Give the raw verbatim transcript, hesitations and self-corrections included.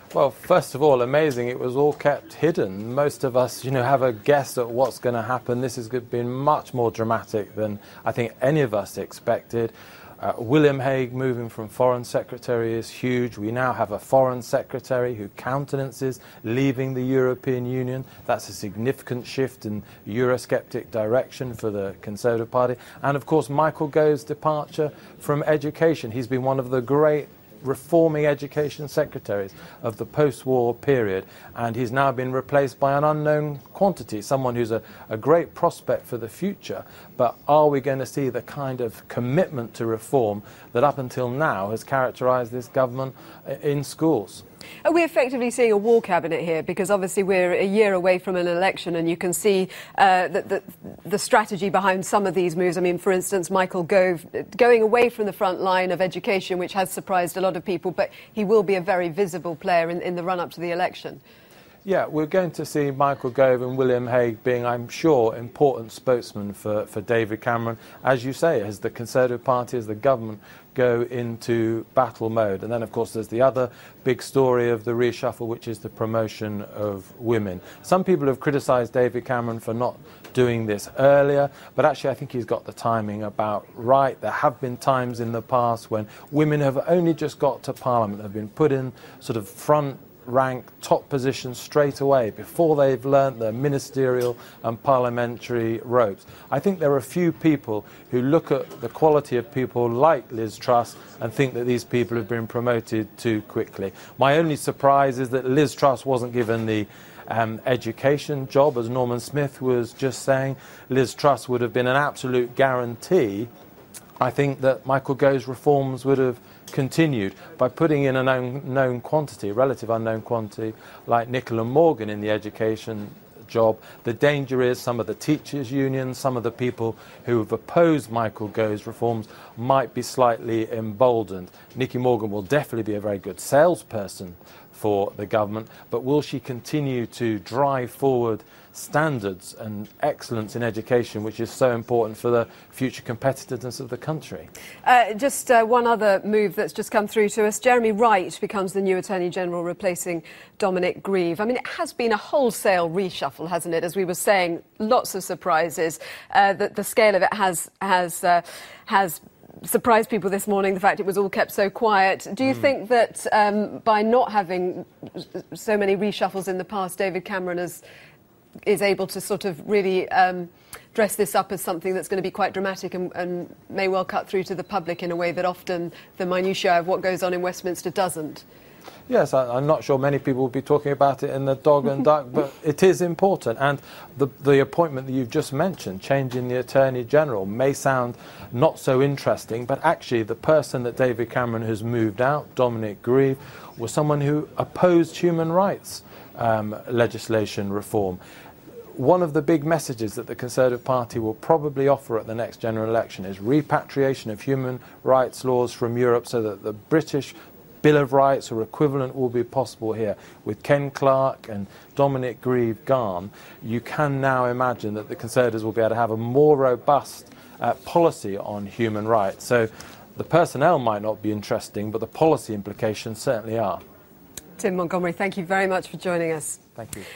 Well, first of all, amazing. It was all kept hidden. Most of us, you know, have a guess at what's going to happen. This has been much more dramatic than I think any of us expected. Uh, William Hague moving from Foreign Secretary is huge. We now have a Foreign Secretary who countenances leaving the European Union. That's a significant shift in Eurosceptic direction for the Conservative Party. And, of course, Michael Gove's departure from education. He's been one of the great reforming education secretaries of the post-war period, and he's now been replaced by an unknown quantity, someone who's a, a great prospect for the future. But are we going to see the kind of commitment to reform that up until now has characterised this government in schools? Are we effectively seeing a war cabinet here? Because obviously we're a year away from an election, and you can see uh, the, the, the strategy behind some of these moves. I mean, for instance, Michael Gove going away from the front line of education, which has surprised a lot of people, but he will be a very visible player in, in the run-up to the election. Yeah, we're going to see Michael Gove and William Hague being, I'm sure, important spokesmen for, for David Cameron, as you say, as the Conservative Party, as the government go into battle mode. And then, of course, there's the other big story of the reshuffle, which is the promotion of women. Some people have criticised David Cameron for not doing this earlier, but actually I think he's got the timing about right. There have been times in the past when women have only just got to Parliament, have been put in sort of front rank top positions straight away before they've learnt the ministerial and parliamentary ropes. I think there are a few people who look at the quality of people like Liz Truss and think that these people have been promoted too quickly. My only surprise is that Liz Truss wasn't given the um, education job, as Norman Smith was just saying. Liz Truss would have been an absolute guarantee. I think that Michael Gove's reforms would have continued by putting in an unknown quantity, a relative unknown quantity, like Nicola Morgan in the education job. The danger is some of the teachers' unions, some of the people who have opposed Michael Gove's reforms might be slightly emboldened. Nicky Morgan will definitely be a very good salesperson for the government, but will she continue to drive forward standards and excellence in education, which is so important for the future competitiveness of the country? Uh, just uh, one other move that's just come through to us. Jeremy Wright becomes the new Attorney General, replacing Dominic Grieve. I mean, it has been a wholesale reshuffle, hasn't it? As we were saying, lots of surprises. Uh, the, the scale of it has has uh, has surprised people this morning, the fact it was all kept so quiet. Do you mm. think that um, by not having so many reshuffles in the past, David Cameron has is able to sort of really um, dress this up as something that's going to be quite dramatic and, and may well cut through to the public in a way that often the minutiae of what goes on in Westminster doesn't? Yes, I, I'm not sure many people will be talking about it in the dog and duck, but it is important. And the, the appointment that you've just mentioned, changing the Attorney General, may sound not so interesting, but actually the person that David Cameron has moved out, Dominic Grieve, was someone who opposed human rights um, legislation reform. One of the big messages that the Conservative Party will probably offer at the next general election is repatriation of human rights laws from Europe so that the British Bill of Rights or equivalent will be possible here. With Ken Clarke and Dominic Grieve gone, you can now imagine that the Conservatives will be able to have a more robust uh, policy on human rights. So the personnel might not be interesting, but the policy implications certainly are. Tim Montgomery, thank you very much for joining us. Thank you.